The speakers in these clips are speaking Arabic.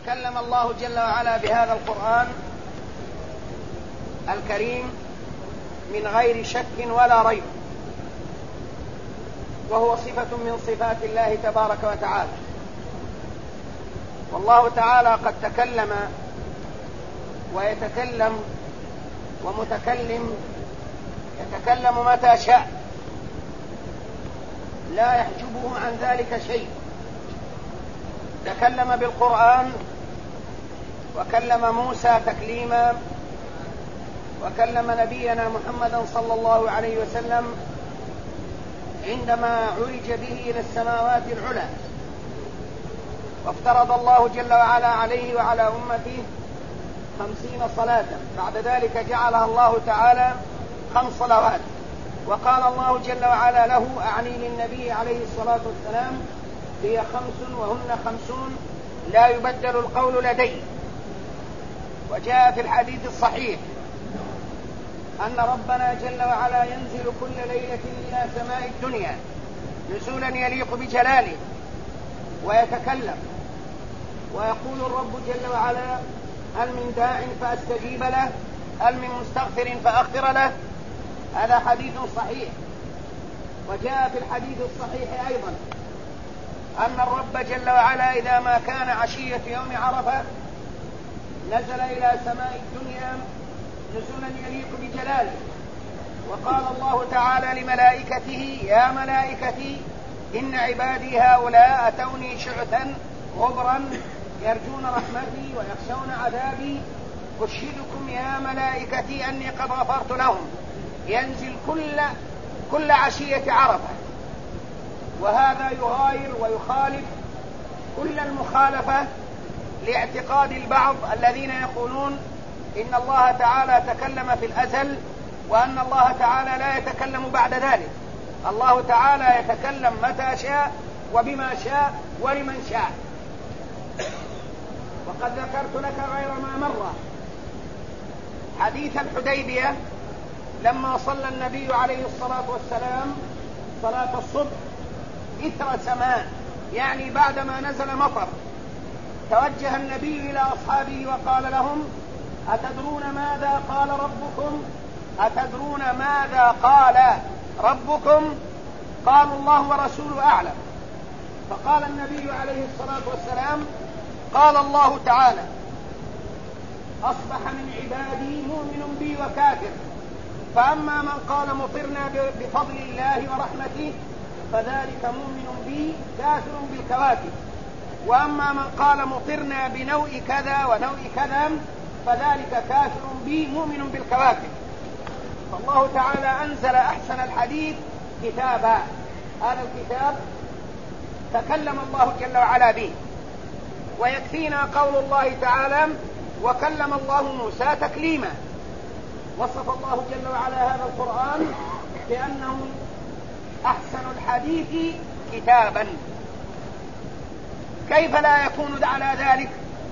تكلم الله جل وعلا بهذا القرآن الكريم من غير شك ولا ريب، وهو صفة من صفات الله تبارك وتعالى. والله تعالى قد تكلم ويتكلم ومتكلم يتكلم متى شاء، لا يحجبه عن ذلك شيء. تكلم بالقرآن وكلم موسى تكليما، وكلم نبينا محمدا صلى الله عليه وسلم عندما عرج به إلى السماوات العلى، وافترض الله جل وعلا عليه وعلى أمته 50 صلاة، بعد ذلك جعلها الله تعالى 5 صلوات. وقال الله جل وعلا له، أعني للنبي عليه الصلاة والسلام: هي 5 وهن 50 لا يبدل القول لدي. وجاء في الحديث الصحيح أن ربنا جل وعلا ينزل كل ليلة إلى سماء الدنيا نزولا يليق بجلاله، ويتكلم ويقول الرب جل وعلا: هل من داع فأستجيب له، هل من مستغفر فأغفر له. هذا حديث صحيح. وجاء في الحديث الصحيح أيضا أن الرب جل وعلا إذا ما كان عشية يوم عرفة نزل إلى سماء الدنيا نزولا يليق بجلاله، وقال الله تعالى لملائكته: يا ملائكتي إن عبادي هؤلاء أتوني شعثا غبرا يرجون رحمتي ويخشون عذابي، أشهدكم يا ملائكتي أني قد غفرت لهم. ينزل كل عشية عرفة، وهذا يغاير ويخالف كل المخالفة لاعتقاد البعض الذين يقولون إن الله تعالى تكلم في الأزل وأن الله تعالى لا يتكلم بعد ذلك. الله تعالى يتكلم متى شاء وبما شاء ولمن شاء. وقد ذكرت لك غير ما مرة حديث الحديبية لما صلى النبي عليه الصلاة والسلام صلاة الصبح إثر سماء، يعني بعدما نزل مطر، توجه النبي إلى أصحابه وقال لهم: أتدرون ماذا قال ربكم؟ أتدرون ماذا قال ربكم؟ قالوا: الله ورسوله أعلم. فقال النبي عليه الصلاة والسلام: قال الله تعالى: أصبح من عبادي مؤمن بي وكافر، فأما من قال مطرنا بفضل الله ورحمته فذلك مؤمن بي كافر بالكواكب، وأما من قال مطرنا بنوء كذا ونوء كذا فذلك كافر بي مؤمن بالكواكب. فالله تعالى أنزل أحسن الحديث كتابا، هذا الكتاب تكلم الله جل وعلا به. ويكفينا قول الله تعالى: وكلم الله موسى تكليما. وصف الله جل وعلا هذا القرآن بأنه أحسن الحديث كتابا. كيف لا يكون على ذلك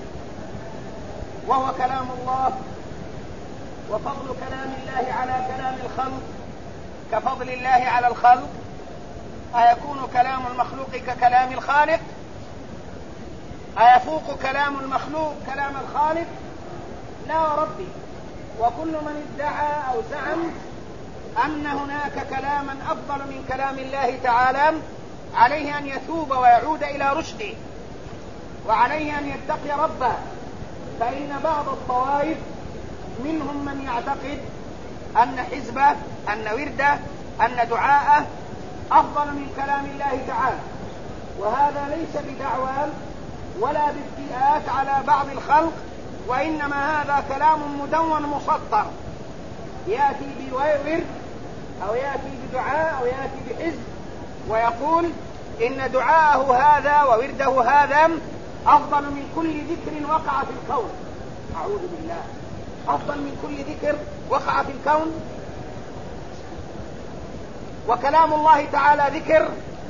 وهو كلام الله؟ وفضل كلام الله على كلام الخلق كفضل الله على الخلق. أيكون كلام المخلوق ككلام الخالق؟ أيفوق كلام المخلوق كلام الخالق؟ لا وربي. وكل من ادعى أو زعم أن هناك كلاما أفضل من كلام الله تعالى عليه أن يتوب ويعود إلى رشده، وعليه أن يتقي ربه. فإن بعض الطوائف منهم من يعتقد أن حزبه، أن ورده، أن دعاءه أفضل من كلام الله تعالى، وهذا ليس بدعوى ولا بادعاءات على بعض الخلق، وإنما هذا كلام مدون مسطر يأتي بورد أو يأتي بدعاء أو يأتي بحزب ويقول إن دعاءه هذا وورده هذا أفضل من كل ذكر وقع في الكون. أعوذ بالله، أفضل من كل ذكر وقع في الكون؟ وكلام الله تعالى ذكر،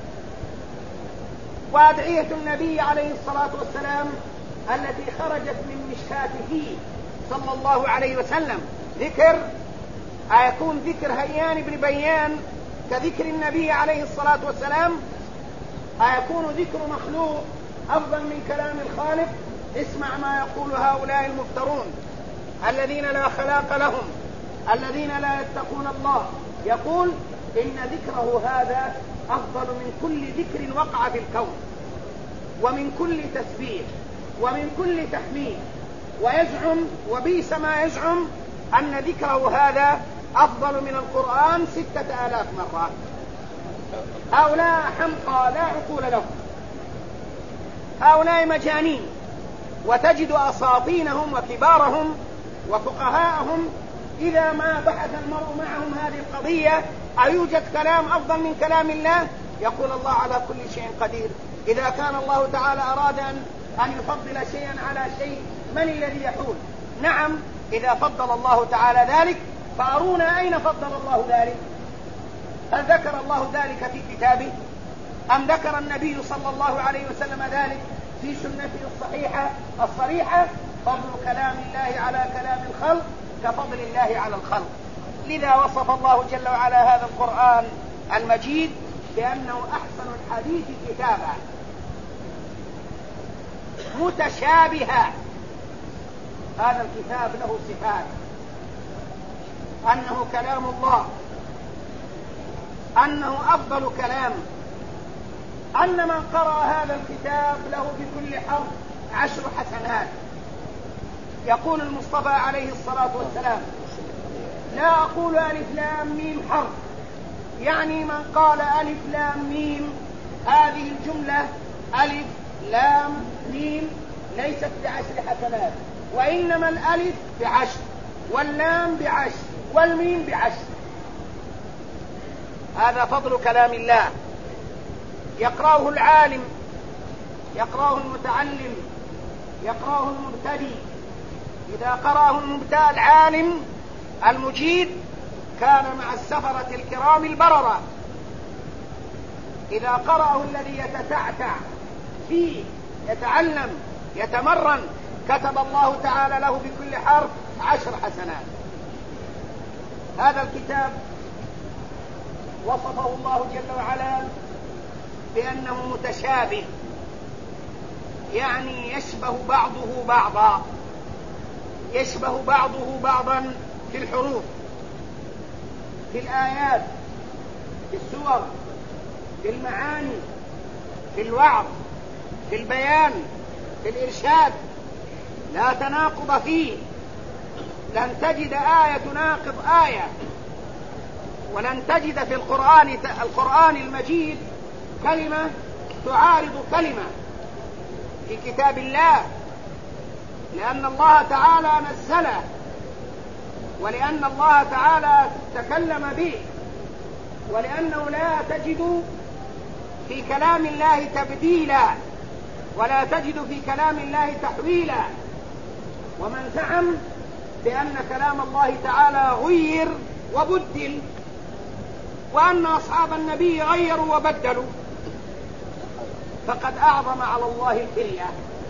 وأدعية النبي عليه الصلاة والسلام التي خرجت من مشكاته صلى الله عليه وسلم ذكر. أيكون ذكر هيان بن بيان كذكر النبي عليه الصلاة والسلام؟ أيكون ذكر مخلوق أفضل من كلام الخالق؟ اسمع ما يقول هؤلاء المفترون الذين لا خلاق لهم، الذين لا يتقون الله. يقول إن ذكره هذا أفضل من كل ذكر وقع في الكون، ومن كل تسبيح، ومن كل تحميد. ويزعم، وبئس ما يزعم، أن ذكره هذا أفضل من القرآن 6000 مرة. هؤلاء حمقى لا عقول لهم، هؤلاء مجانين. وتجد أساطينهم وكبارهم وفقهاءهم إذا ما بحث المرء معهم هذه القضية أيوجد كلام أفضل من كلام الله، يقول الله على كل شيء قدير. إذا كان الله تعالى أراد أن يفضل شيئا على شيء، من الذي يحول؟ نعم، إذا فضل الله تعالى ذلك فأرونا أين فضل الله ذلك؟ هل ذكر الله ذلك في كتابه؟ أم ذكر النبي صلى الله عليه وسلم ذلك في سنته الصحيحة الصريحة؟ فضل كلام الله على كلام الخلق كفضل الله على الخلق. لذا وصف الله جل وعلا هذا القرآن المجيد بأنه أحسن الحديث كتابا متشابها. هذا الكتاب له صفات: أنه كلام الله، أنه أفضل كلام، أن من قرأ هذا الكتاب له بكل حرف 10 حسنات. يقول المصطفى عليه الصلاة والسلام: لا أقول ألف لام ميم حرف، يعني من قال ألف لام ميم هذه الجملة ألف لام ميم ليست ب10 حسنات، وإنما الألف ب10 واللام ب10 والميم ب10. هذا فضل كلام الله. يقرأه العالم، يقرأه المتعلم، يقرأه المبتدئ. إذا قرأه المبتدئ العالم المجيد كان مع السفرة الكرام البررة. إذا قرأه الذي يتتعتع فيه، يتعلم، يتمرن، كتب الله تعالى له بكل حرف 10 حسنات. هذا الكتاب وصفه الله جل وعلا بأنه متشابه، يعني يشبه بعضه بعضا، يشبه بعضه بعضا في الحروف، في الآيات، في السور، في المعاني، في الوعظ، في البيان، في الإرشاد. لا تناقض فيه، لن تجد آية تناقض آية، ولن تجد في القرآن المجيد كلمة تعارض كلمة في كتاب الله، لأن الله تعالى نزله، ولأن الله تعالى تكلم به، ولأنه لا تجد في كلام الله تبديلا، ولا تجد في كلام الله تحويلا. ومن زعم بأن كلام الله تعالى غير وبدل، وأن أصحاب النبي غيروا وبدلوا، فقد أعظم على الله الكرية،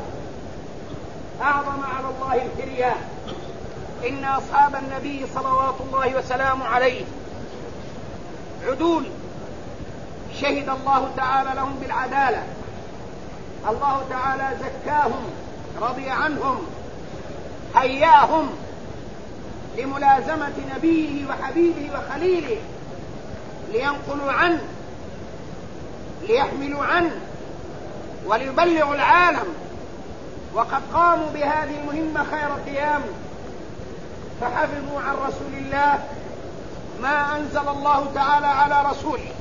أعظم على الله الكرية. إن أصحاب النبي صلوات الله وسلامه عليه عدول، شهد الله تعالى لهم بالعدالة، الله تعالى زكاهم، رضي عنهم، هياهم لملازمة نبيه وحبيبه وخليله، لينقلوا عنه، ليحملوا عنه، وليبلغوا العالم. وقد قاموا بهذه المهمة خير قيام، فحفظوا عن رسول الله ما أنزل الله تعالى على رسوله.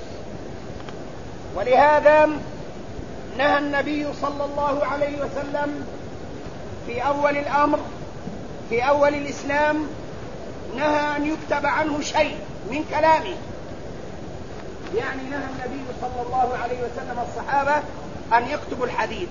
ولهذا نهى النبي صلى الله عليه وسلم في أول الأمر، في أول الإسلام، نهى أن يكتب عنه شيء من كلامه. يعني نهى النبي صلى الله عليه وسلم الصحابة أن يكتبوا الحديث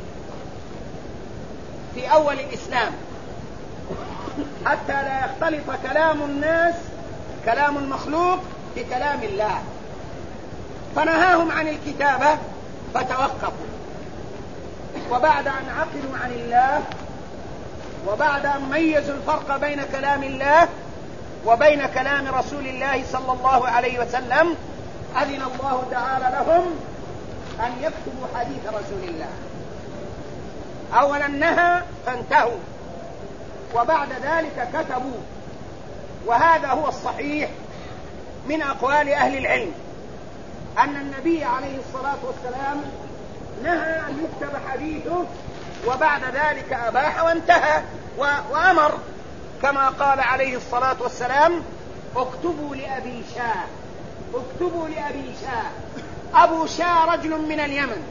في أول الإسلام، حتى لا يختلط كلام الناس، كلام المخلوق، بكلام الله. فنهاهم عن الكتابة فتوقفوا. وبعد أن عقلوا عن الله، وبعد أن ميزوا الفرق بين كلام الله وبين كلام رسول الله صلى الله عليه وسلم، أذن الله تعالى لهم أن يكتبوا حديث رسول الله. أولا نهى فانتهوا، وبعد ذلك كتبوا. وهذا هو الصحيح من أقوال أهل العلم، أن النبي عليه الصلاة والسلام نهى أن يكتب حديثه، وبعد ذلك أباح وانتهى وأمر كما قال عليه الصلاة والسلام: اكتبوا لأبي شاه، اكتبوا لأبي شاه. أبو شاه رجل من اليمن،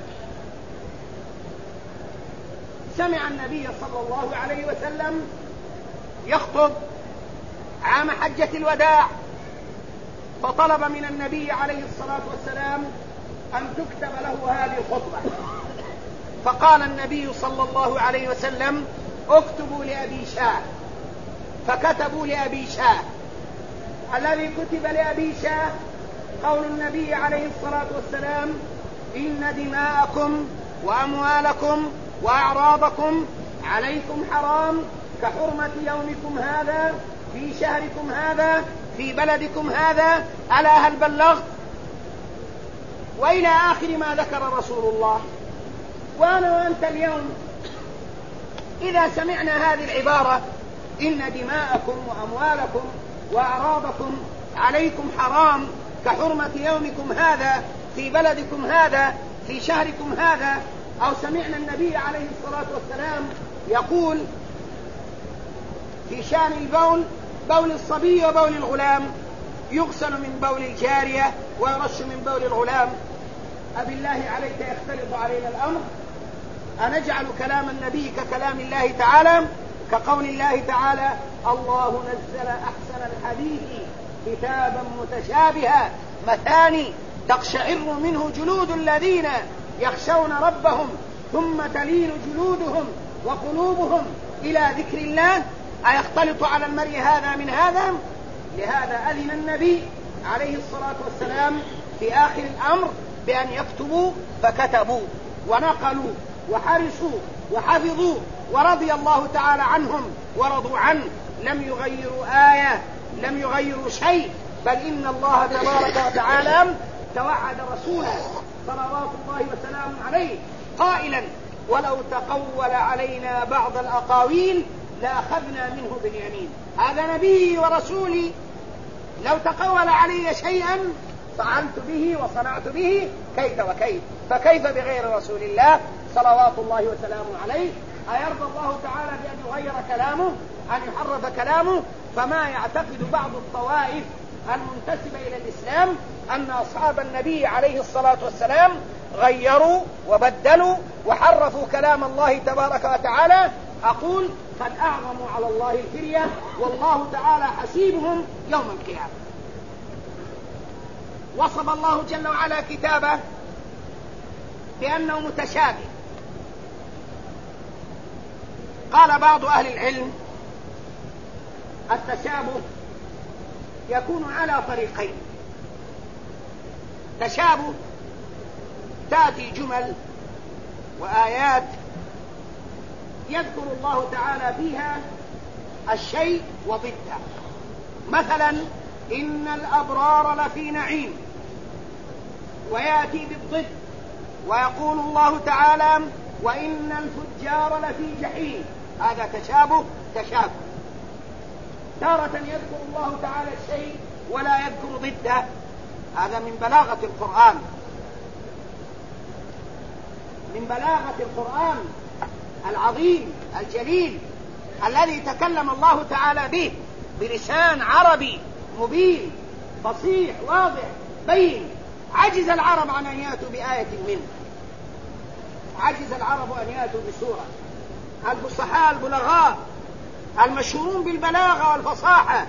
سمع النبي صلى الله عليه وسلم يخطب عام حجة الوداع، فطلب من النبي عليه الصلاة والسلام أن تكتب له هذه الخطبة، فقال النبي صلى الله عليه وسلم: اكتبوا لأبي شاه. فكتبوا لأبي شاه. الذي كتب لأبي شاه قول النبي عليه الصلاة والسلام: إن دماءكم وأموالكم وأعراضكم عليكم حرام كحرمة يومكم هذا في شهركم هذا في بلدكم هذا، ألا هل بلغت؟ وإلى آخر ما ذكر رسول الله. وأنا وأنت اليوم إذا سمعنا هذه العبارة: إن دماءكم وأموالكم وأعراضكم عليكم حرام كحرمة يومكم هذا في بلدكم هذا في شهركم هذا، أو سمعنا النبي عليه الصلاة والسلام يقول في شأن البول: بول الصبي وبول الغلام يغسل من بول الجارية ويرش من بول الغلام، أبالله عليك يختلط علينا الأمر؟ أنجعل كلام النبي ككلام الله تعالى؟ كقول الله تعالى: الله نزل أحسن الحديث كتابا متشابها مثاني تقشعر منه جلود الذين يخشون ربهم ثم تلين جلودهم وقلوبهم إلى ذكر الله. أيختلط على المرء هذا من هذا؟ لهذا أذن النبي عليه الصلاة والسلام في آخر الأمر بأن يكتبوا، فكتبوا ونقلوا وحرصوا وحفظوا، ورضي الله تعالى عنهم ورضوا عنه. لم يغيروا آية، لم يغيروا شيء، بل إن الله تبارك وتعالى توعد رسوله صلوات الله وسلامه عليه قائلا: ولو تقول علينا بعض الأقاويل لأخذنا منه باليمين. هذا نبي ورسولي، لو تقول علي شيئا فعلت به وصنعت به كيف وكيف، فكيف بغير رسول الله صلوات الله وسلامه عليه؟ أيرضى الله تعالى بأن يغير كلامه، أن يحرف كلامه؟ فما يعتقد بعض الطوائف المنتسبة إلى الإسلام أن أصحاب النبي عليه الصلاة والسلام غيروا وبدلوا وحرفوا كلام الله تبارك وتعالى، أقول: قد أعظموا على الله الفرية، والله تعالى حسيبهم يوم القيامة. وصف الله جل وعلا كتابه بأنه متشابه. قال بعض أهل العلم: التشابه يكون على طريقين. تشابه تأتي جمل وآيات يذكر الله تعالى فيها الشيء وضده، مثلا: إن الأبرار لفي نعيم، ويأتي بالضد ويقول الله تعالى: وإن الفجار لفي جحيم. هذا تشابه. تارة يذكر الله تعالى الشيء ولا يذكر ضده، هذا من بلاغة القرآن، من بلاغة القرآن العظيم الجليل الذي تكلم الله تعالى به بلسان عربي مبين فصيح واضح بين. عجز العرب عن أن يأتوا بآية منه، عجز العرب أن يأتوا بسورة. الفصحاء البلغاء المشهورون بالبلاغة والفصاحة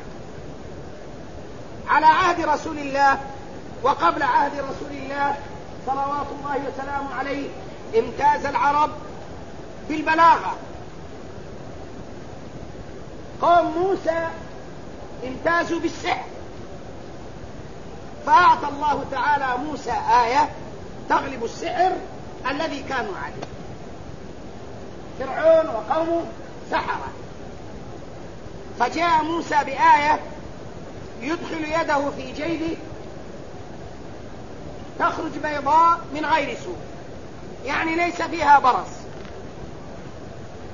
على عهد رسول الله وقبل عهد رسول الله صلوات الله وسلامه عليه امتاز العرب بالبلاغة. قوم موسى امتازوا بالسحر، فأعطى الله تعالى موسى آية تغلب السحر الذي كانوا عليه. فرعون وقومه سحرة، فجاء موسى بآية يدخل يده في جيبه تخرج بيضاء من غير سوء، يعني ليس فيها برص،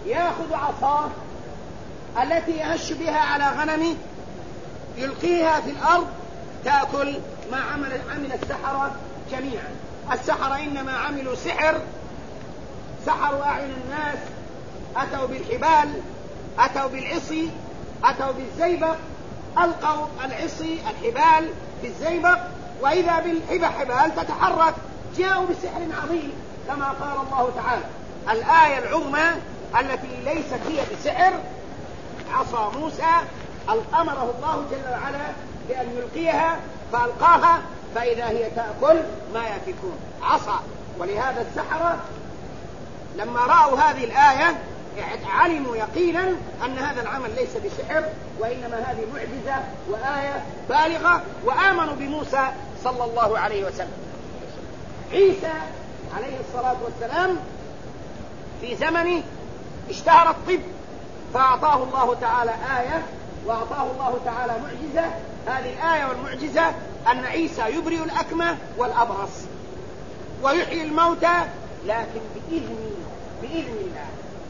يأخذ عصاه التي يهش بها على غنمه يلقيها في الأرض تأكل ما عمل السحرة جميعا. السحرة إنما عملوا سحر، سحروا أعين الناس، أتوا بالحبال، أتوا بالعصي، أتوا بالزيبق، ألقوا العصي الحبال في الزيبق وإذا بالحبال تتحرك، جاءوا بسحر عظيم كما قال الله تعالى. الآية العظمى التي ليست هي بسحر عصا موسى أمره الله جل وعلا بأن يلقيها فألقاها فإذا هي تأكل ما يأكلون عصا. ولهذا السحرة لما رأوا هذه الآية علموا يقينا أن هذا العمل ليس بسحر وإنما هذه معجزة وآية بالغة، وآمنوا بموسى صلى الله عليه وسلم. عيسى عليه الصلاة والسلام في زمنه اشتهر الطب فأعطاه الله تعالى آية وأعطاه الله تعالى معجزة. هذه الآية والمعجزة أن عيسى يبرئ الأكمة والأبرص ويحيي الموتى، لكن بإذن الله،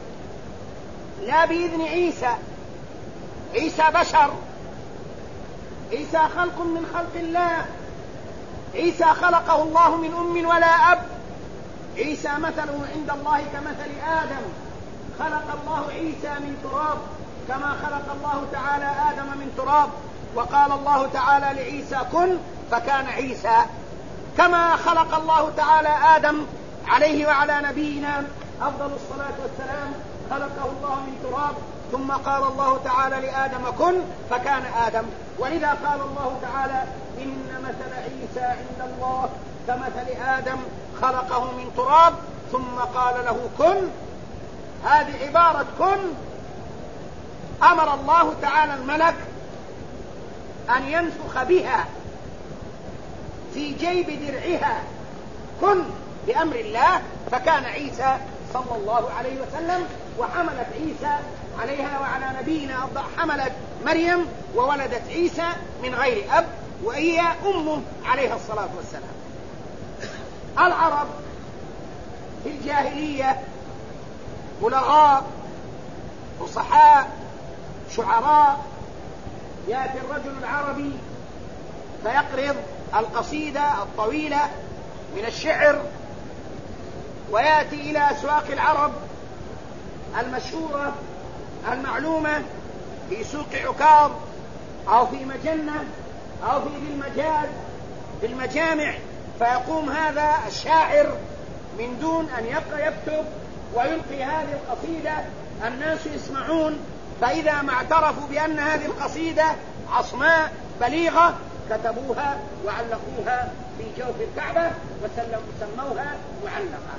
لا بإذن عيسى. عيسى بشر، عيسى خلق من خلق الله، عيسى خلقه الله من أم ولا أب. عيسى مثله عند الله كمثل آدم، خلق الله عيسى من تراب كما خلق الله تعالى آدم من تراب. وقال الله تعالى لعيسى كن فكان عيسى، كما خلق الله تعالى آدم عليه وعلى نبينا أفضل الصلاة والسلام، خلقه الله من تراب ثم قال الله تعالى لآدم كن فكان آدم. ولذا قال الله تعالى إن مثل عيسى عند الله كمثل آدم خلقه من تراب ثم قال له كن. هذه عبارة كن أمر الله تعالى الملك أن ينفخ بها في جيب درعها كن بأمر الله، فكان عيسى صلى الله عليه وسلم. وحملت عيسى عليها وعلى نبينا حملت مريم وولدت عيسى من غير أب وهي أمه عليها الصلاة والسلام. العرب في الجاهلية بلغاء فصحاء شعراء. يأتي الرجل العربي فيقرض القصيدة الطويلة من الشعر ويأتي إلى أسواق العرب المشهورة المعلومة في سوق عكاظ أو في مجنة أو في ذي المجاز في المجامع، فيقوم هذا الشاعر من دون أن يكتب ويلقي هذه القصيدة، الناس يسمعون، فإذا ما اعترفوا بأن هذه القصيدة عصماء بليغة كتبوها وعلقوها في جوف الكعبة وسموها معلقة،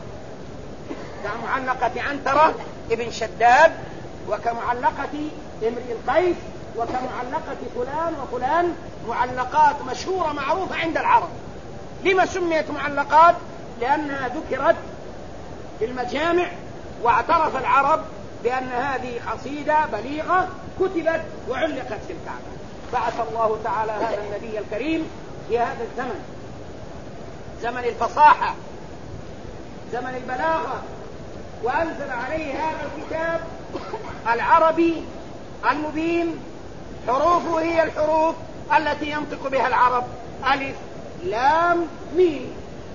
كمعلقة عنترة ابن شداد وكمعلقة امرئ القيس وكمعلقة فلان وفلان، معلقات مشهورة معروفة عند العرب. لما سميت معلقات؟ لأنها ذكرت في المجامع واعترف العرب بأن هذه قصيدة بليغة كتبت وعلقت في الكعبة. بعث الله تعالى هذا النبي الكريم في هذا الزمن، زمن الفصاحة، زمن البلاغة، وأنزل عليه هذا الكتاب العربي المبين. حروفه هي الحروف التي ينطق بها العرب: ألف لام ميم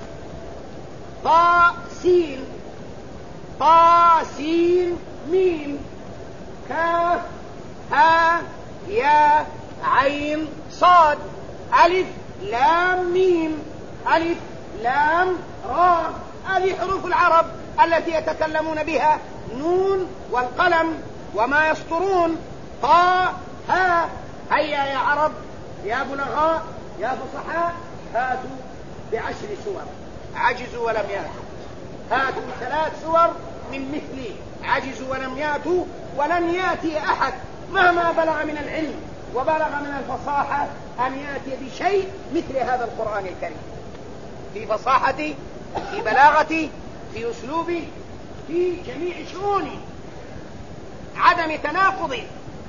طاء سين، طاء سين ميم، كاف ها يا عين صاد، ألف لام ميم، ألف لام راء. هذه حروف العرب التي يتكلمون بها. نون والقلم وما يسطرون. طاء ها. هيا يا عرب يا بلغاء يا فصحاء هاتوا بعشر سور عجزوا ولم ياتوا، هاتوا 3 سور من مثلي عجزوا ولم ياتوا، ولن ياتي أحد مهما بلغ من العلم وبلغ من الفصاحة أن ياتي بشيء مثل هذا القرآن الكريم، في فصاحته، في بلاغته، في أسلوبه، في جميع شؤونه، عدم تناقضه.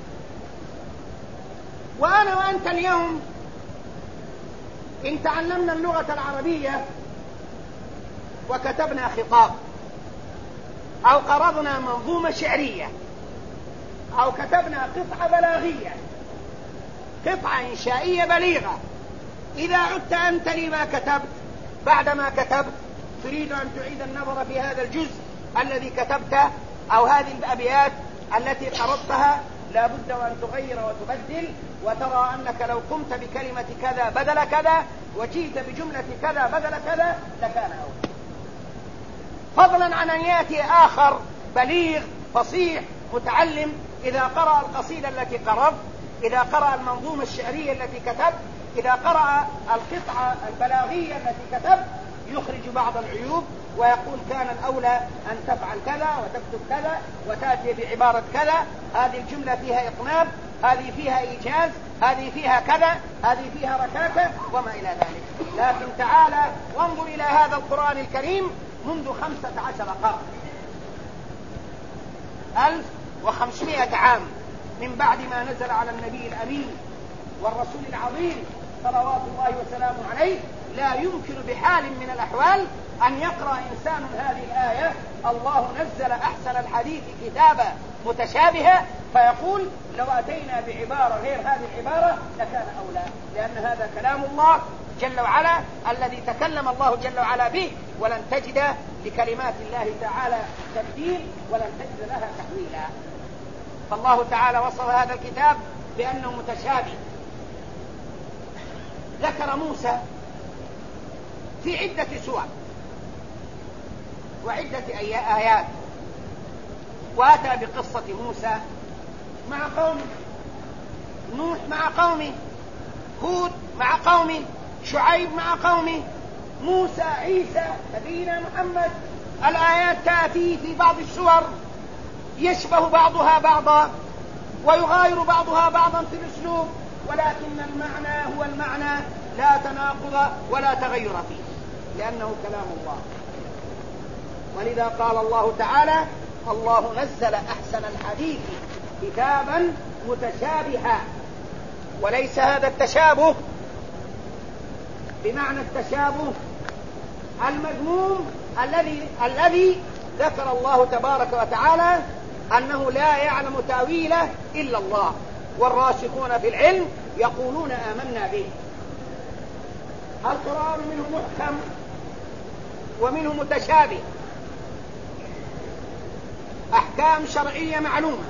وأنا وأنت اليوم إن تعلمنا اللغة العربية وكتبنا خطاب أو قرضنا منظومة شعرية، أو كتبنا قطعة بلاغية، قطعة إنشائية بليغة، إذا عدت أنت لما كتبت بعدما كتبت تريد أن تعيد النظر في هذا الجزء الذي كتبته أو هذه الأبيات التي قرضتها، لا بد وأن تغير وتبدل، وترى أنك لو قمت بكلمة كذا بدل كذا وجيت بجملة كذا بدل كذا لكان أولى، فضلا عن أن يأتي آخر بليغ فصيح متعلم إذا قرأ القصيدة التي قرض، إذا قرأ المنظومة الشعرية التي كتب، إذا قرأ القطعة البلاغية التي كتب، يخرج بعض العيوب ويقول كان الأولى أن تفعل كذا وتكتب كذا وتأتي بعبارة كذا، هذه الجملة فيها إطناب، هذه فيها إيجاز، هذه فيها كذا، هذه فيها ركاكة وما إلى ذلك. لكن تعالى وانظر إلى هذا القرآن الكريم منذ 15 قرن، 1500 عام من بعد ما نزل على النبي الأمين والرسول العظيم صلوات الله وسلامه عليه، لا يمكن بحال من الأحوال أن يقرأ إنسان هذه الآية الله نزل أحسن الحديث كتابا متشابها فيقول لو أتينا بعبارة غير هذه العبارة لكان أولى، لأن هذا كلام الله جل وعلا الذي تكلم الله جل وعلا به، ولن تجد لكلمات الله تعالى تبديل ولن تجد لها تحويلا. فالله تعالى وصف هذا الكتاب بأنه متشابه. ذكر موسى في عدة سور وعدة آيات، وأتى بقصة موسى مع قومه، نوح مع قومه، هود مع قومه، شعيب مع قومه، موسى، عيسى، نبينا محمد. الآيات تأتي في بعض السور يشبه بعضها بعضا ويغاير بعضها بعضا في الأسلوب، ولكن المعنى هو المعنى، لا تناقض ولا تغير فيه، لأنه كلام الله. ولذا قال الله تعالى الله نزل أحسن الحديث كتابا متشابها. وليس هذا التشابه بمعنى التشابه المذموم الذي ذكر الله تبارك وتعالى أنه لا يعلم تأويله إلا الله، والراسخون في العلم يقولون آمنا به. القرآن منه محكم ومنه متشابه، أحكام شرعية معلومة،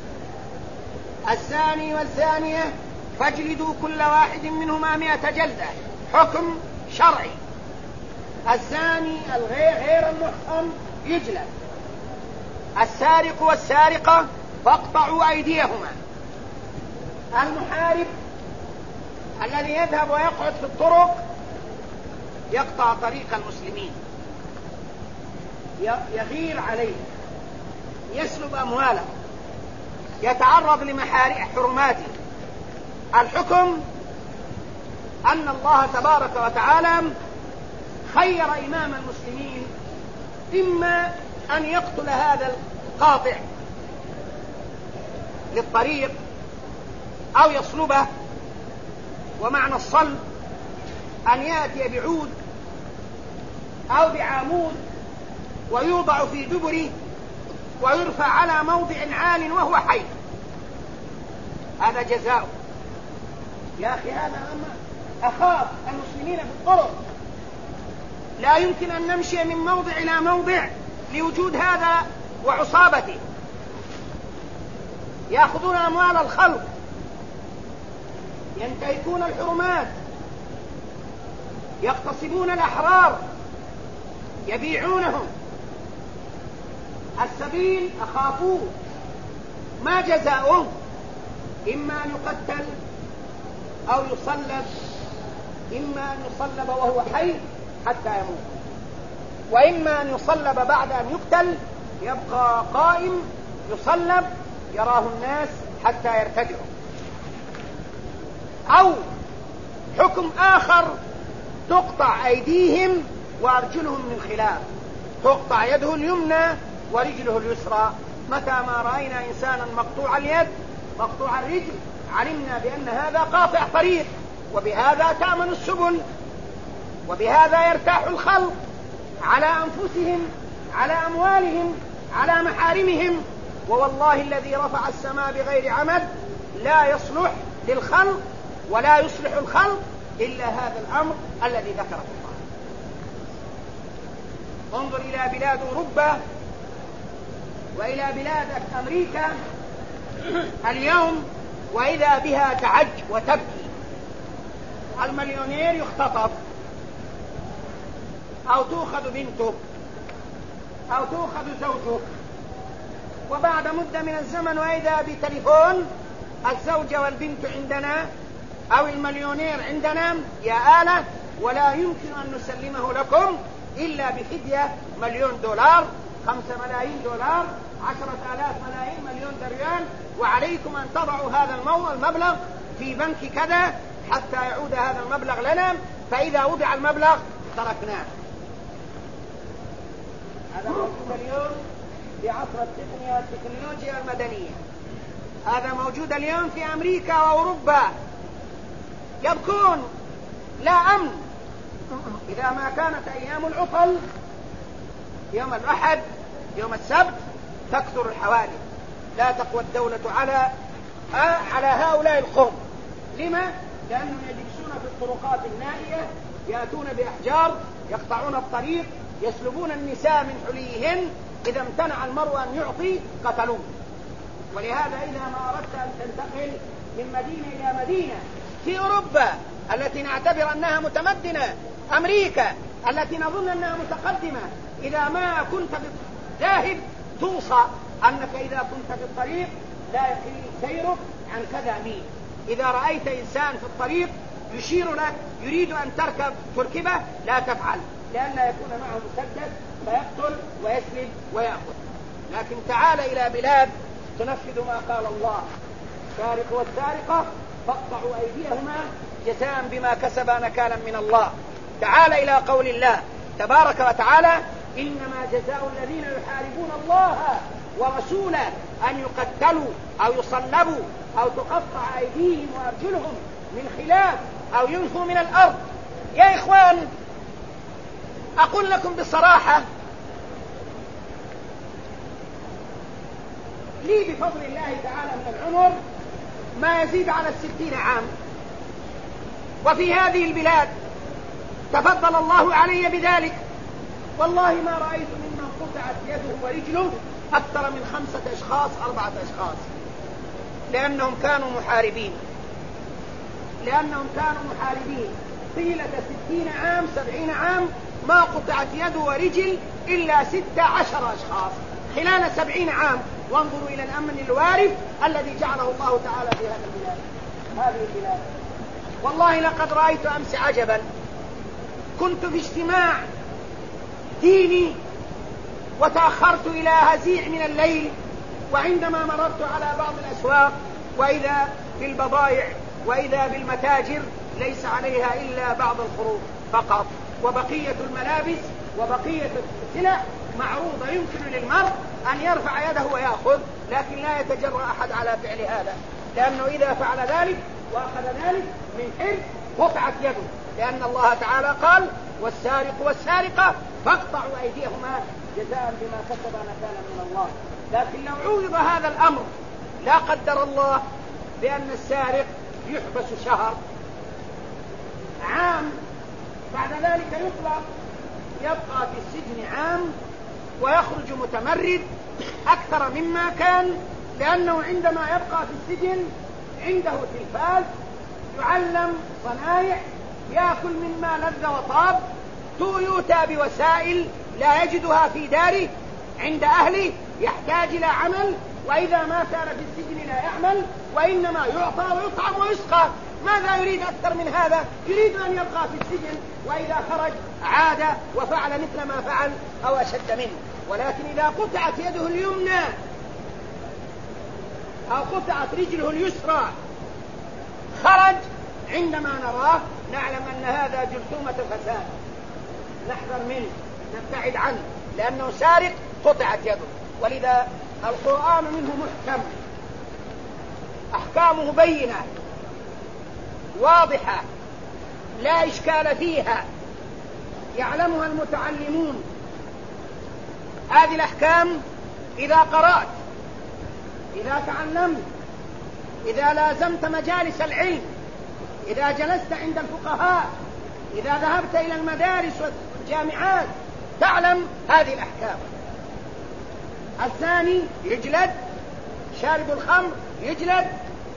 الزاني والزانية فاجلدوا كل واحد منهما 100 جلدة، حكم شرعي. الزاني غير المحصن يجلد. السارق والسارقة فاقطعوا أيديهما. المحارب الذي يذهب ويقعد في الطرق يقطع طريق المسلمين، يغير عليه، يسلب أمواله، يتعرض لحرماته. الحكم أن الله تبارك وتعالى خير إمام المسلمين إما أن يقتل هذا القاطع للطريق أو يصلبه، ومعنى الصلب أن يأتي بعود أو بعامود ويوضع في دبره ويرفع على موضع عال وهو حي، هذا جزاؤه. يا أخي هذا أخاف المسلمين في الطرق، لا يمكن أن نمشي من موضع إلى موضع لوجود هذا وعصابته، يأخذون أموال الخلق، ينتهكون الحرمات، يغتصبون الأحرار، يبيعونهم. السبيل أخافوه، ما جزاؤه؟ إما أن يقتل أو يصلب، إما أن يصلب وهو حي حتى يموت، وإما أن يصلب بعد أن يقتل يبقى قائم يصلب يراه الناس حتى يرتدعوا. أو حكم آخر تقطع أيديهم وأرجلهم من خلاف، تقطع يده اليمنى ورجله اليسرى. متى ما رأينا إنسانا مقطوع اليد مقطوع الرجل علمنا بأن هذا قاطع طريق، وبهذا تأمن السبل، وبهذا يرتاح الخلق على أنفسهم، على أموالهم، على محارمهم. ووالله الذي رفع السماء بغير عمد لا يصلح للخلق ولا يصلح الخلق إلا هذا الأمر الذي ذكره الله. انظر إلى بلاد أوروبا وإلى بلاد أمريكا اليوم وإذا بها تعج وتبكي. المليونير يختطف أو تؤخذ بنته أو تؤخذ زوجه، وبعد مدة من الزمن وإذا بتليفون الزوجة والبنت عندنا أو المليونير عندنا يا آلة، ولا يمكن أن نسلمه لكم إلا بفدية $1,000,000 $5,000,000 $10,000 ملايين مليون ريال، وعليكم أن تضعوا هذا المبلغ في بنك كذا حتى يعود هذا المبلغ لنا، فإذا وضع المبلغ تركناه. هذا موجود اليوم في عصر التكنولوجيا المدنية، هذا موجود اليوم في أمريكا وأوروبا. يبكون لا أمن. إذا ما كانت أيام العطل يوم الأحد يوم السبت تكثر الحوادث، لا تقوى الدولة على هؤلاء القوم. لما؟ لأنهم يجلسون في الطرقات النائية، يأتون بأحجار، يقطعون الطريق، يسلبون النساء من حليهن، إذا امتنع المرء أن يعطي قتلوه. ولهذا إذا ما أردت أن تنتقل من مدينة إلى مدينة في أوروبا التي نعتبر أنها متمدنة، أمريكا التي نظن أنها متقدمة، إذا ما كنت ذاهب توصى أنك إذا كنت في الطريق لا يقل سيرك عن كذا ميل. إذا رأيت إنسان في الطريق يشير لك يريد أن تركبه لا تفعل، لئلا يكون معه مسدس فيقتل ويسلب ويأخذ. لكن تعال إلى بلاد تنفذ ما قال الله: السارق والسارقة فاقطعوا أيديهما جزاء بما كسبا نكالا من الله. تعال إلى قول الله تبارك وتعالى: إنما جزاء الذين يحاربون الله ورسوله أن يقتلوا أو يصلبوا أو تقطع أيديهم وأرجلهم من خلاف أو ينفوا من الأرض. يا إخوان، أقول لكم بصراحة، لي بفضل الله تعالى من العمر ما يزيد على 60 عام، وفي هذه البلاد تفضل الله علي بذلك، والله ما رأيت ممن قطعت يده ورجله أكثر من 5 أشخاص 4 أشخاص، لأنهم كانوا محاربين طيلة 60 عام 70 عام ما قطعت يد ورجل إلا 16 أشخاص خلال 70 عام. وانظروا إلى الأمن الوارد الذي جعله الله تعالى في هذه البلاد. والله لقد رأيت أمس عجبا، كنت في اجتماع ديني وتأخرت إلى هزيع من الليل، وعندما مررت على بعض الأسواق وإذا بالبضائع وإذا بالمتاجر ليس عليها إلا بعض الخروج فقط، وبقية الملابس وبقية السلع معروضة، يمكن للمرء أن يرفع يده ويأخذ، لكن لا يتجرأ أحد على فعل هذا، لأنه إذا فعل ذلك وأخذ ذلك من حرز قطعت يده، لأن الله تعالى قال: والسارق والسارقة فاقطعوا أيديهما جزاء بما كسبا نكالا من الله. لكن لو عوض هذا الأمر لا قدر الله بأن السارق يحبس شهر عام، بعد ذلك يطلق، يبقى في السجن عام ويخرج متمرد أكثر مما كان، لأنه عندما يبقى في السجن عنده تلفاز، يعلم صنايع، يأكل مما لذ وطاب، يؤتى بوسائل لا يجدها في داره عند أهله، يحتاج إلى عمل، وإذا ما كان في السجن لا يعمل وإنما يعطى ويطعم ويسقى. ماذا يريد أكثر من هذا؟ يريد أن يبقى في السجن، وإذا خرج عاد وفعل مثل ما فعل أو أشد منه. ولكن إذا قطعت يده اليمنى أو قطعت رجله اليسرى خرج، عندما نراه نعلم أن هذا جرثومة الفساد، نحذر منه، نبتعد عنه، لأنه سارق قطعت يده. ولذا القرآن منه محكم، أحكامه بينة واضحة لا إشكال فيها، يعلمها المتعلمون. هذه الأحكام إذا قرأت، إذا تعلمت، إذا لازمت مجالس العلم، إذا جلست عند الفقهاء، إذا ذهبت إلى المدارس والجامعات، تعلم هذه الأحكام. الزاني يجلد، شارب الخمر يجلد،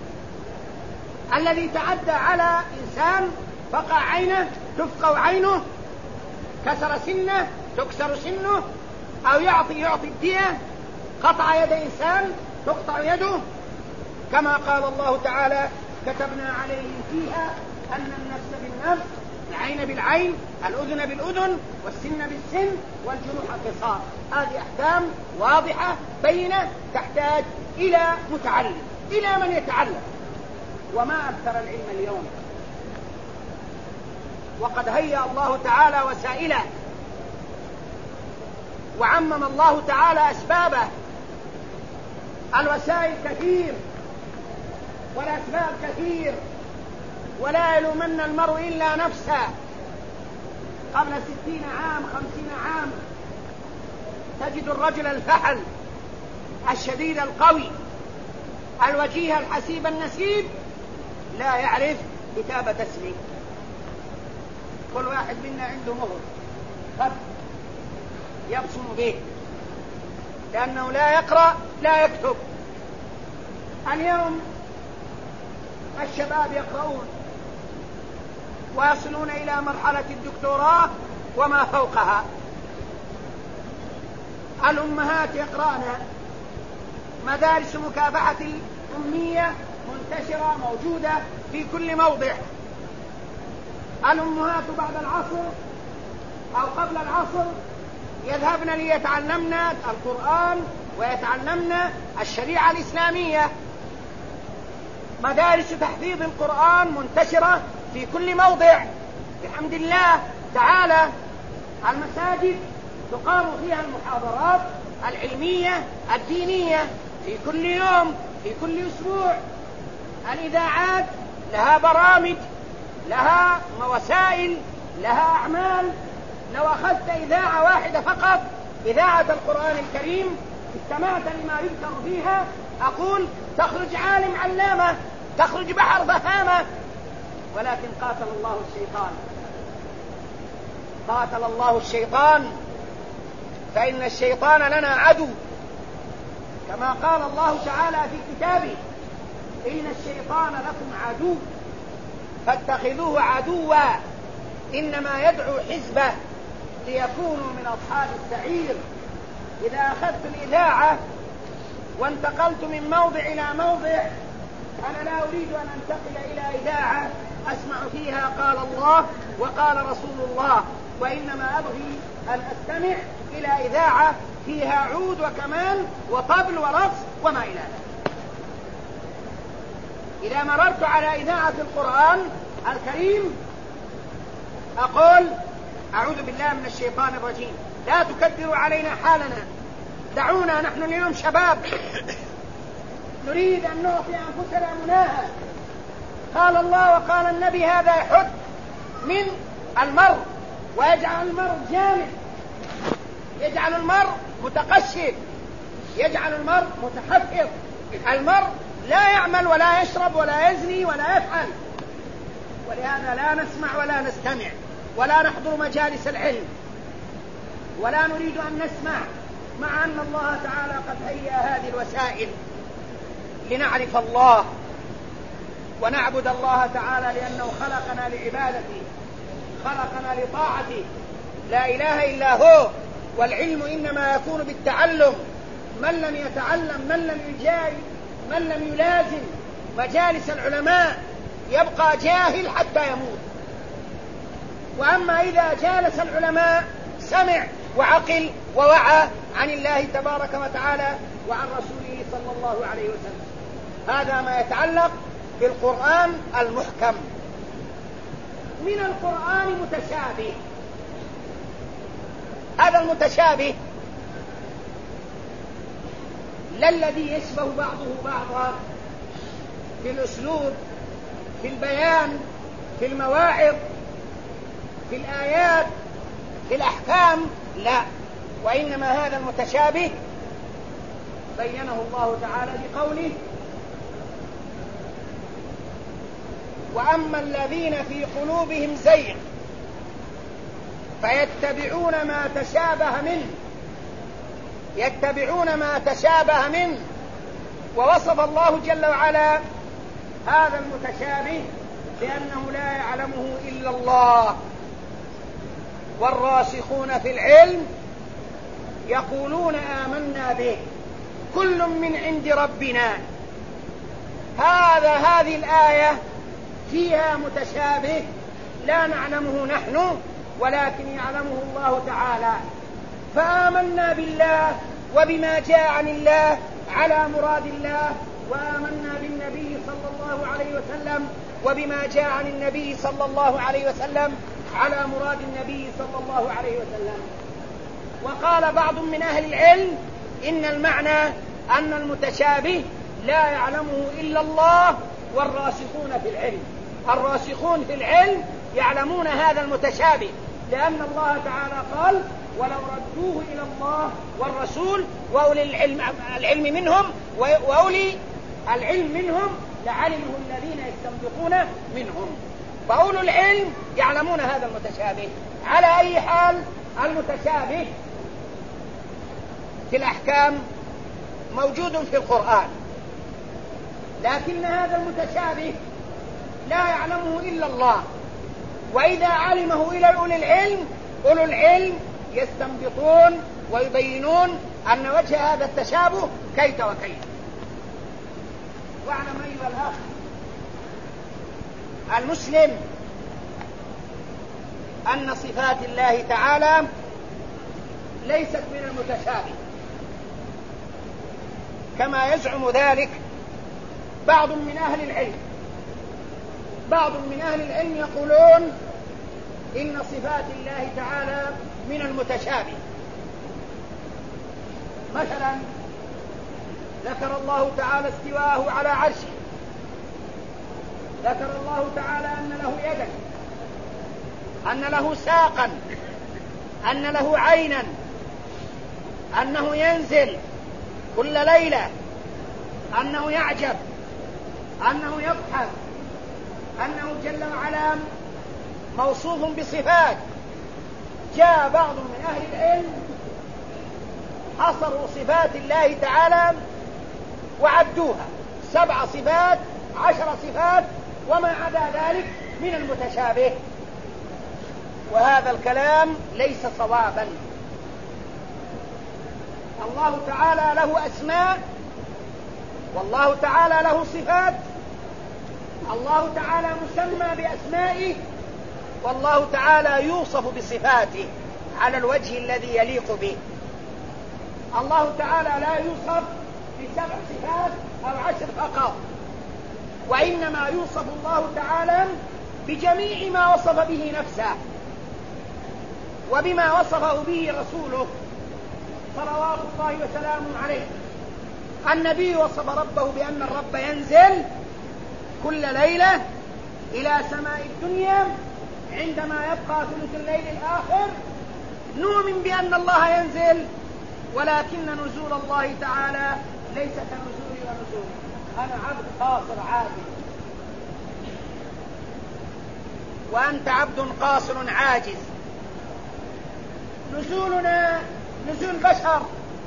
الذي تعدى على إنسان فقع عينه تفقع عينه، كسر سنه تكسر سنه، أو يعطي الدية، قطع يد إنسان تقطع يده، كما قال الله تعالى: كتبنا عليهم فيها أن النفس بالنفس، العين بالعين، الأذن بالأذن، والسن بالسن، والجروح قصاص. هذه أحكام واضحة بينة تحتاج إلى متعلم، إلى من يتعلم. وما أكثر العلم اليوم، وقد هيأ الله تعالى وسائله، وعمم الله تعالى أسبابه. الوسائل كثير والأسباب كثير، ولا يلومن المرء إلا نفسه. قبل 60 عام 50 عام تجد الرجل الفحل الشديد القوي الوجيه الحسيب النسيب لا يعرف كتابة اسمه. كل واحد منا عنده مهر خط يبصم به، لأنه لا يقرأ لا يكتب. اليوم الشباب يقرؤون ويصلون إلى مرحلة الدكتوراه وما فوقها. الأمهات يقرأن، مدارس مكافحة الأمية منتشرة موجودة في كل موضع. الأمهات بعد العصر أو قبل العصر يذهبن ليتعلمن القرآن ويتعلمن الشريعة الإسلامية. مدارس تحفيظ القرآن منتشرة في كل موضع بحمد الله تعالى. المساجد تقام فيها المحاضرات العلمية الدينية في كل يوم، في كل أسبوع. الإذاعات لها برامج، لها وسائل، لها أعمال. لو أخذت إذاعة واحدة فقط، إذاعة القرآن الكريم، استمعت لما يذكر فيها، أقول تخرج عالم علامة، تخرج بحر فهامة. ولكن قاتل الله الشيطان، قاتل الله الشيطان، فإن الشيطان لنا عدو، كما قال الله تعالى في كتابه: إن الشيطان لكم عدو فاتخذوه عدوا إنما يدعو حزبه ليكونوا من أصحاب السعير. إذا أخذت الإذاعة وانتقلت من موضع إلى موضع، أنا لا أريد أن أنتقل إلى إذاعة أسمع فيها قال الله وقال رسول الله، وإنما أبغي أن أستمع إلى إذاعة فيها عود وكمان وطبل ورقص وما إلى ذلك. إذا مررت على إذاعة القرآن الكريم أقول: أعوذ بالله من الشيطان الرجيم، لا تكدروا علينا حالنا، دعونا، نحن اليوم شباب نريد أن نعطي أنفسنا مناهة. قال الله وقال النبي هذا يحد من المرء ويجعل المرء جامد، يجعل المرء متقشف، يجعل المرء متحفظ. المرء لا يعمل ولا يشرب ولا يزني ولا يفعل. ولهذا لا نسمع ولا نستمع ولا نحضر مجالس العلم ولا نريد أن نسمع، مع أن الله تعالى قد هيأ هذه الوسائل لنعرف الله ونعبد الله تعالى، لأنه خلقنا لعبادته، خلقنا لطاعته، لا إله إلا هو. والعلم إنما يكون بالتعلم. من لم يتعلم، من لم يلازم مجالس العلماء يبقى جاهل حتى يموت. وأما إذا جالس العلماء سمع وعقل ووعى عن الله تبارك وتعالى وعن رسوله صلى الله عليه وسلم. هذا ما يتعلق بالقرآن المحكم. من القرآن متشابه، هذا المتشابه لا الذي يشبه بعضه بعضا في الأسلوب، في البيان، في المواعظ، في الآيات، في الأحكام، لا، وإنما هذا المتشابه بينه الله تعالى بقوله: وأما الذين في قلوبهم زيغ فيتبعون ما تشابه منه. ووصف الله جل وعلا هذا المتشابه بأنه لا يعلمه إلا الله. والراسخون في العلم يقولون آمنا به كل من عند ربنا. هذه الآية فيها متشابه لا نعلمه نحن ولكن يعلمه الله تعالى. فآمنا بالله وبما جاء عن الله على مراد الله، وآمنا بالنبي صلى الله عليه وسلم وبما جاء عن النبي صلى الله عليه وسلم على مراد النبي صلى الله عليه وسلم. وقال بعض من أهل العلم إن المعنى أن المتشابه لا يعلمه إلا الله والراسخون في العلم. الراسخون في العلم يعلمون هذا المتشابه، لأن الله تعالى قال: ولو ردوه إلى الله والرسول وأولي العلم منهم لعلمه الذين يستنبطون منهم. فأولو العلم يعلمون هذا المتشابه. على أي حال، المتشابه في الأحكام موجود في القرآن، لكن هذا المتشابه لا يعلمه إلا الله. وإذا علمه إلى أولو العلم يستنبطون ويبينون أن وجه هذا التشابه كيت وكيت. واعلم أيها الأخ المسلم أن صفات الله تعالى ليست من المتشابه كما يزعم ذلك بعض من أهل العلم يقولون إن صفات الله تعالى من المتشابه. مثلا ذكر الله تعالى استواءه على عرشه، ذكر الله تعالى أن له يدا، أن له ساقا، أن له عينا، أنه ينزل كل ليلة، أنه يعجب، أنه يضحك، أنه جل وعلا موصوف بصفات. جاء بعض من أهل العلم حصروا صفات الله تعالى وعدوها 7 صفات 10 صفات وما عدا ذلك من المتشابه، وهذا الكلام ليس صوابا. الله تعالى له أسماء، والله تعالى له صفات، الله تعالى مسمى بأسمائه، والله تعالى يوصف بصفاته على الوجه الذي يليق به. الله تعالى لا يوصف ب7 صفات أو 10 فقط، وإنما يوصف الله تعالى بجميع ما وصف به نفسه وبما وصفه به رسوله صلوات الله وسلامه عليه. النبي وصف ربه بأن الرب ينزل كل ليلة إلى سماء الدنيا عندما يبقى ثلث الليل الآخر. نؤمن بأن الله ينزل، ولكن نزول الله تعالى ليس كنزولي ونزولي. أنا عبد قاصر عاجز، وأنت عبد قاصر عاجز. نزولنا نزول بشر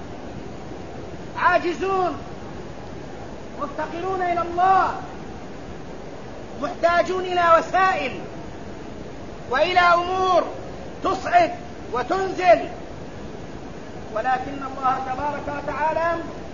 عاجزون مفتقرون إلى الله، محتاجون إلى وسائل وإلى أمور تصعد وتنزل، ولكن الله تبارك وتعالى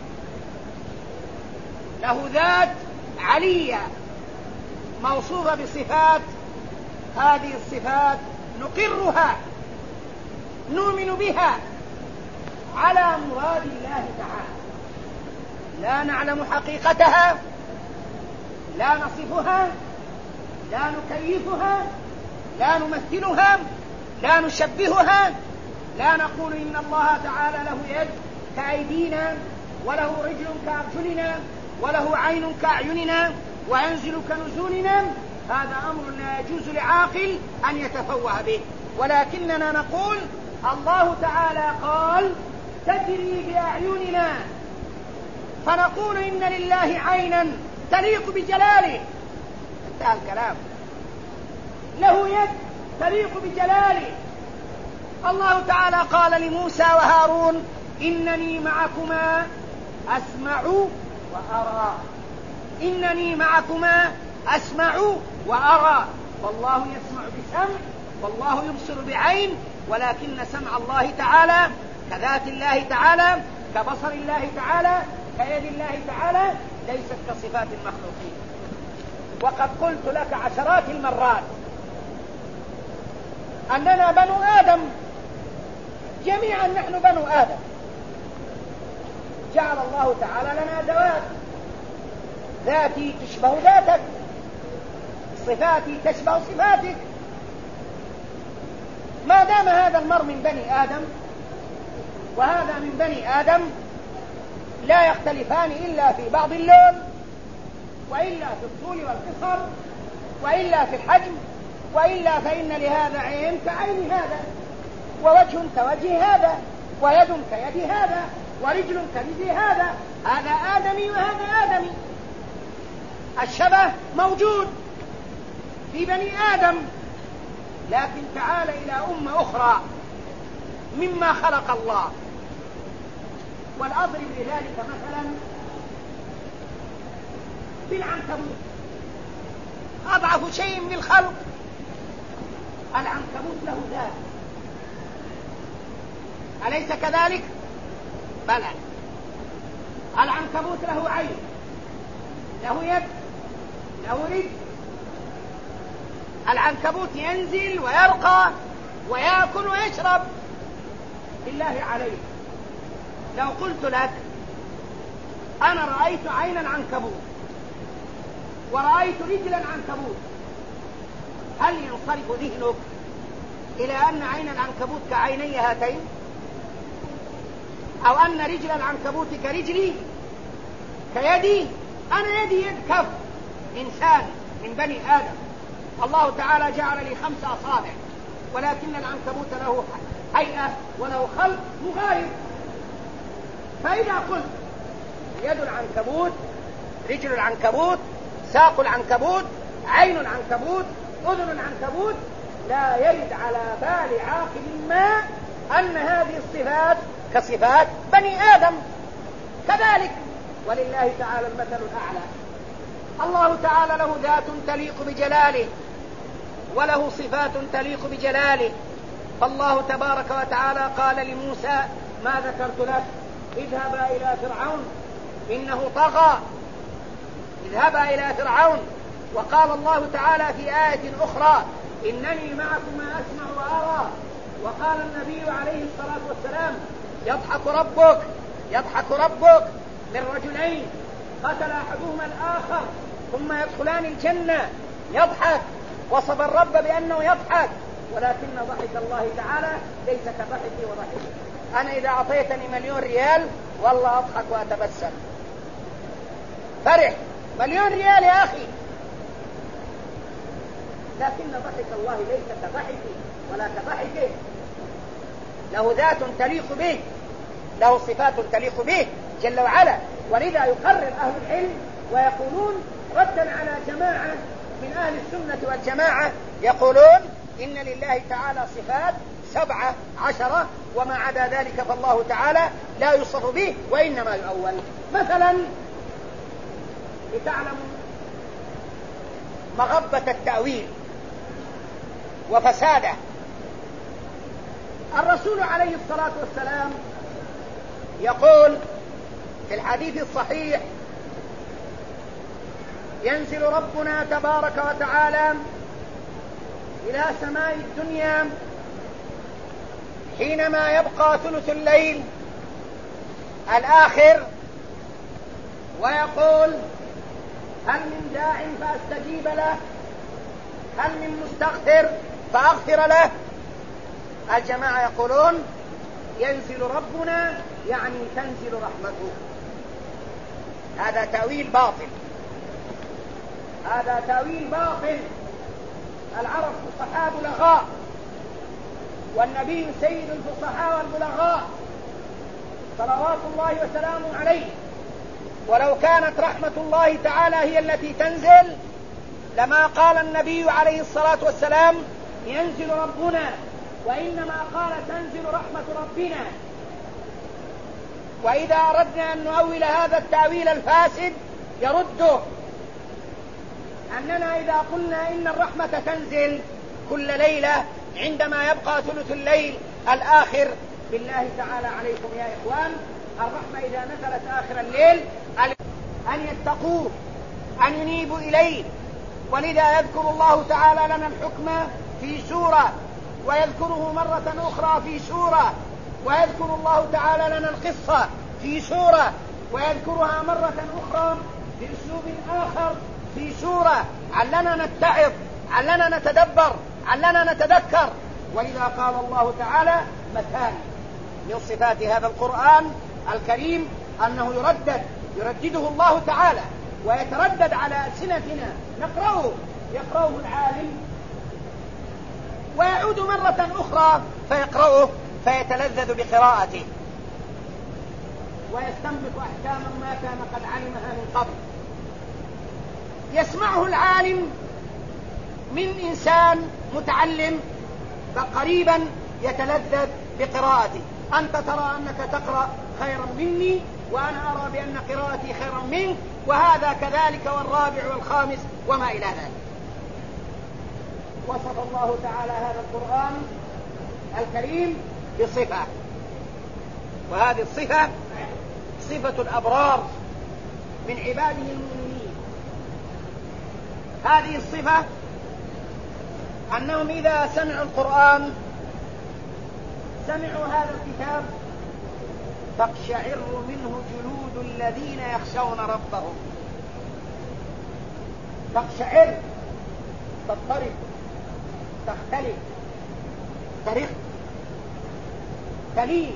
له ذات علية موصوفة بصفات. هذه الصفات نقرها نؤمن بها على مراد الله تعالى، لا نعلم حقيقتها، لا نصفها، لا نكيفها، لا نمثلها، لا نشبهها، لا نقول إن الله تعالى له يد كأيدينا، وله رجل كأرجلنا، وله عين كأعيننا، وينزل كنزولنا. هذا أمر لا يجوز لعاقل أن يتفوه به، ولكننا نقول الله تعالى قال: تجري بأعيننا فنقول إن لله عينا تليق بجلاله، انتهى الكلام. له يد تليق بجلاله. الله تعالى قال لموسى وهارون إنني معكما أسمع وأرى، إنني معكما أسمع وأرى. فالله يسمع بسمع والله يبصر بعين، ولكن سمع الله تعالى كذات الله تعالى كبصر الله تعالى كيد الله تعالى ليست كصفات المخلوقين. وقد قلت لك عشرات المرات أننا بنو آدم جميعا، نحن بنو آدم. جعل الله تعالى لنا ذوات، ذاتي تشبه ذاتك، صفاتي تشبه صفاتك. ما دام هذا المرء من بني آدم وهذا من بني آدم لا يختلفان إلا في بعض اللون، وإلا في الطول والقصر، وإلا في الحجم، وإلا فإن لهذا عين كعين هذا، ووجه كوجه هذا، ويد كيد هذا، ورجل كرجل هذا. هذا آدمي وهذا آدمي. الشبه موجود في بني آدم، لكن تعال إلى أمة أخرى مما خلق الله. والأضرب لذلك مثلا بالعنكبوت، أضعف شيء بالخلق. العنكبوت له ذات، أليس كذلك؟ بلى. العنكبوت له عين، له يد، له رجل. العنكبوت ينزل ويرقى ويأكل ويشرب. بالله عليك لو قلت لك أنا رأيت عين العنكبوت ورأيت رجل العنكبوت، هل ينصرف ذهنك إلى أن عين العنكبوت كعيني هاتين، أو أن رجل العنكبوت كرجلي كيدي؟ أنا يدي يد كف إنسان من بني آدم. الله تعالى جعل لي 5 أصابع، ولكن العنكبوت له هيئة وله خلق مغاير. فإذا قلت يد العنكبوت، رجل العنكبوت، ساق العنكبوت، عين العنكبوت، أذن العنكبوت، لا يرد على بال عاقل ما أن هذه الصفات كصفات بني آدم. كذلك ولله تعالى المثل الأعلى. الله تعالى له ذات تليق بجلاله، وله صفات تليق بجلاله. فالله تبارك وتعالى قال لموسى ما ذكرت لك، اذهبا إلى فرعون إنه طغى، اذهبا إلى فرعون. وقال الله تعالى في آية أخرى إنني معكما أسمع وأرى. وقال النبي عليه الصلاة والسلام يضحك ربك من رجلين قتل أحدهما الآخر ثم يدخلان الجنة. يضحك، وصف الرب بأنه يضحك، ولكن ضحك الله تعالى ليس كضحكي وضحكي. أنا إذا أعطيتني 1,000,000 ريال والله أضحك وأتبسم، فرح 1,000,000 ريال يا أخي. لكن ضحك الله ليس كضحكي ولا كضحكه. له ذات تليق به، له صفات تليق به جل وعلا. ولذا يقرر أهل العلم ويقولون ردا على جماعة من أهل السنة والجماعة يقولون إن لله تعالى صفات 17، وما عدا ذلك فالله تعالى لا يوصف به وإنما يؤول. مثلا لتعلموا مغبة التأويل وفساده، الرسول عليه الصلاة والسلام يقول في الحديث الصحيح ينزل ربنا تبارك وتعالى إلى سماء الدنيا حينما يبقى ثلث الليل الآخر ويقول هل من داع فأستجيب له، هل من مستغفر فأغفر له. الجماعة يقولون ينزل ربنا يعني تنزل رحمته. هذا تأويل باطل، هذا تأويل باطل. العرب فصحاء بلغاء، والنبي سيد الفصحاء والبلغاء صلوات الله وسلامه عليه. ولو كانت رحمة الله تعالى هي التي تنزل لما قال النبي عليه الصلاة والسلام ينزل ربنا، وإنما قال تنزل رحمة ربنا. وإذا أردنا أن نؤول هذا التأويل الفاسد يرده أننا إذا قلنا إن الرحمة تنزل كل ليلة عندما يبقى ثلث الليل الآخر، بالله تعالى عليكم يا إخوان، الرحمة إذا نزلت آخر الليل أن يتقوه، أن ينيبوا إليه. ولذا يذكر الله تعالى لنا الحكم في سورة، ويذكره مرة أخرى في سورة، ويذكر الله تعالى لنا القصة في سورة، ويذكرها مرة أخرى بأسلوب آخر في سورة، علنا نتعظ، علنا نتدبر، علنا نتذكر. وإذا قال الله تعالى مثال من صفات هذا القرآن الكريم أنه يردده الله تعالى ويتردد على ألسنتنا، يقرأه العالم ويعود مرة أخرى فيقرأه فيتلذذ بقراءته ويستنبط أحكاما ما كان قد علمها من قبل. يسمعه العالم من إنسان متعلم فقريبا يتلذذ بقراءته. أنت ترى أنك تقرأ خيرا مني، وأنا أرى بأن قراءتي خيرا منك، وهذا كذلك، والرابع والخامس وما إلى ذلك. وصف الله تعالى هذا القرآن الكريم بصفة، وهذه الصفة صفة الأبرار من عباده المؤمنين. هذه الصفة أنهم إذا سمعوا القرآن سمعوا هذا الكتاب تقشعر منه جلود الذين يخشون ربهم. تقشعر، تضطرب، تختلف، ترق، تلين،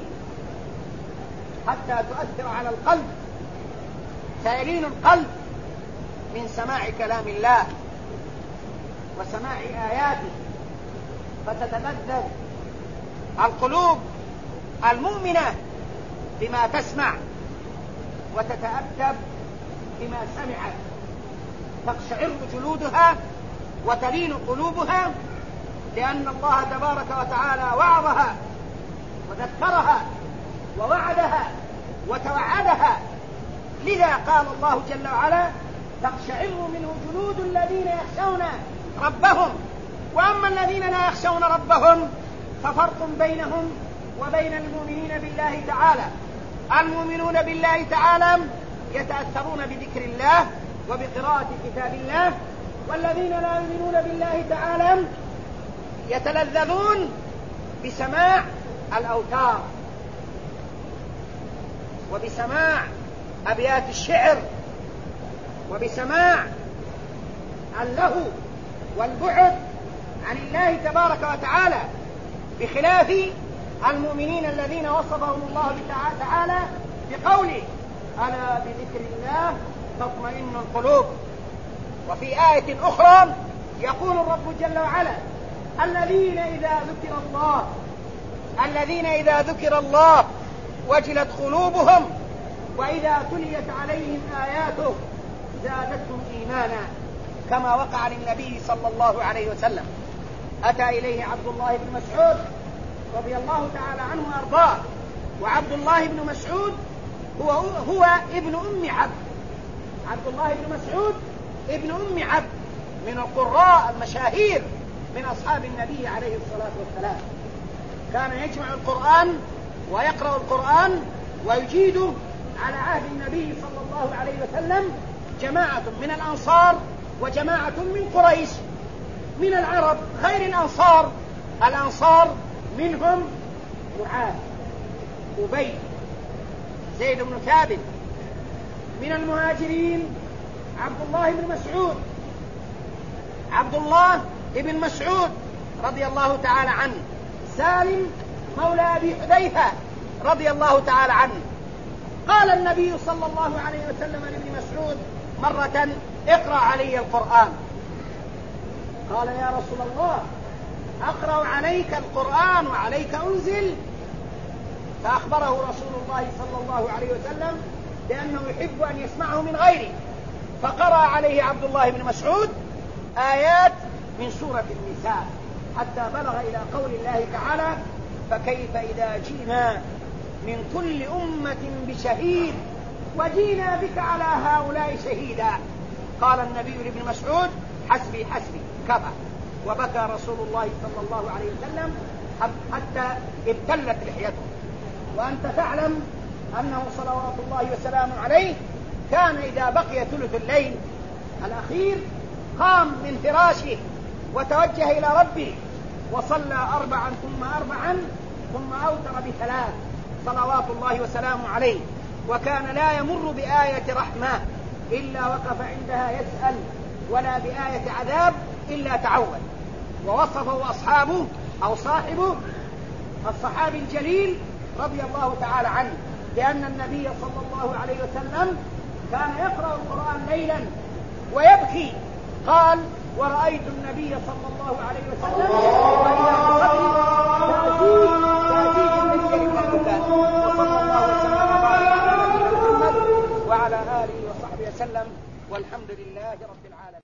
حتى تؤثر على القلب، سيلين القلب من سماع كلام الله وسماع آياته، فتتلذذ القلوب المؤمنة بما تسمع وتتأدب بما سمعت. تقشعر جلودها وتلين قلوبها، لأن الله تبارك وتعالى وعظها وذكرها ووعدها وتوعدها. لذا قال الله جل وعلا تقشعر منه جلود الذين يخشون ربهم. وأما الذين لا يخشون ربهم ففرق بينهم وبين المؤمنين بالله تعالى. المؤمنون بالله تعالى يتأثرون بذكر الله وبقراءة كتاب الله، والذين لا يؤمنون بالله تعالى يتلذذون بسماع الأوتار وبسماع أبيات الشعر وبسماع اللهو والبعد عن الله تبارك وتعالى، بخلاف المؤمنين الذين وصفهم الله تعالى بقوله ألا بذكر الله تطمئن القلوب. وفي آية أخرى يقول الرب جل وعلا الذين إذا ذكر الله وجلت قلوبهم وإذا تليت عليهم آياته زادتهم إيمانا، كما وقع للنبي صلى الله عليه وسلم. أتى إليه عبد الله بن مسعود رضي الله تعالى عنه وأرضاه، وعبد الله بن مسعود هو ابن أم عبد. عبد الله بن مسعود ابن أم عبد من القراء المشاهير من أصحاب النبي عليه الصلاة والسلام. كان يجمع القرآن ويقرأ القرآن ويجيده على عهد النبي صلى الله عليه وسلم جماعة من الأنصار وجماعة من قريش من العرب غير الأنصار. الأنصار منهم معاذ، أبي، زيد بن ثابت. من المهاجرين عبد الله بن مسعود، عبد الله بن مسعود رضي الله تعالى عنه، سالم مولى أبي حذيفة رضي الله تعالى عنه. قال النبي صلى الله عليه وسلم لابن مسعود مرة اقرأ علي القرآن. قال يا رسول الله أقرأ عليك القرآن وعليك أنزل؟ فأخبره رسول الله صلى الله عليه وسلم لأنه يحب أن يسمعه من غيره، فقرأ عليه عبد الله بن مسعود آيات من سورة النساء حتى بلغ إلى قول الله تعالى: فكيف إذا جئنا من كل أمة بشهيد وجينا بك على هؤلاء شهيدا. قال النبي لابن مسعود: حسبي حسبي، كفى. وبكى رسول الله صلى الله عليه وسلم حتى ابتلت لحيته. وأنت تعلم أنه صلوات الله وسلامه عليه كان إذا بقي ثلث الليل الأخير قام من فراشه وتوجه إلى ربه وصلى 4 ثم 4 ثم أوتر ب3 صلوات الله وسلامه عليه. وكان لا يمر بآية رحمة إلا وقف عندها يسأل، ولا بآية عذاب إلا تعوذ. ووصفه أصحابه أو صاحبه الصحابي الجليل رضي الله تعالى عنه لأن النبي صلى الله عليه وسلم كان يقرأ القرآن ليلا ويبكي. قال: ورأيت النبي صلى الله عليه وسلم وإذا بصدري تأتيه النبي البكاء. وصلى الله وسلم وبارك على نبينا محمد وعلى آله وصحبه وسلم، والحمد لله رب العالمين.